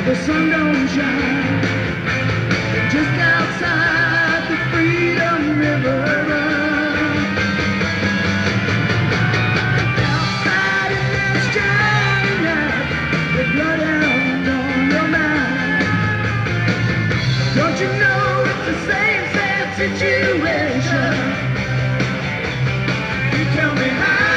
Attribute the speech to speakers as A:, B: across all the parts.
A: The sun don't shine. Just outside the Freedom River run. Outside in this China night, the bloodhound on your mind. Don't you know it's the same sad situation? You tell me how.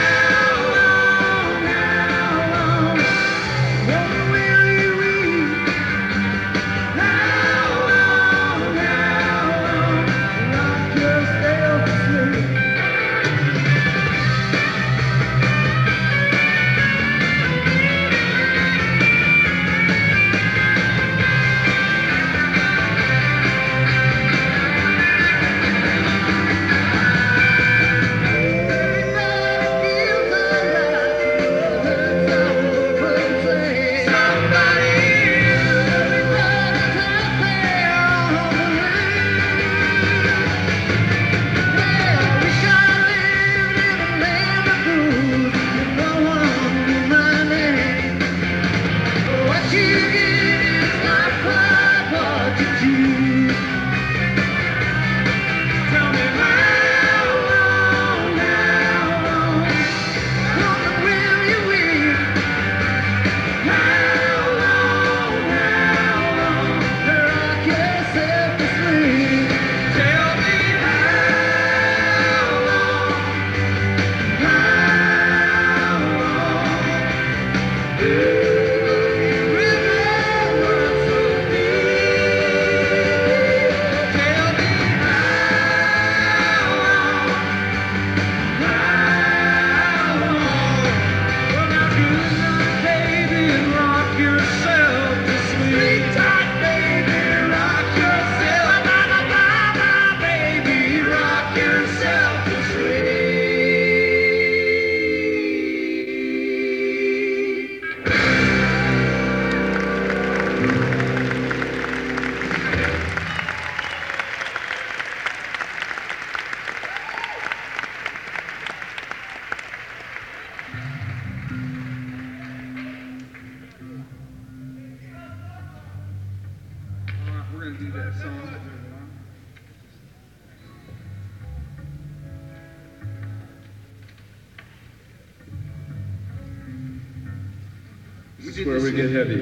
B: This is where we get heavy.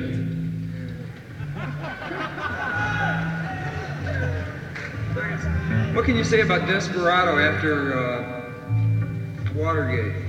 C: What can you say about Desperado after Watergate?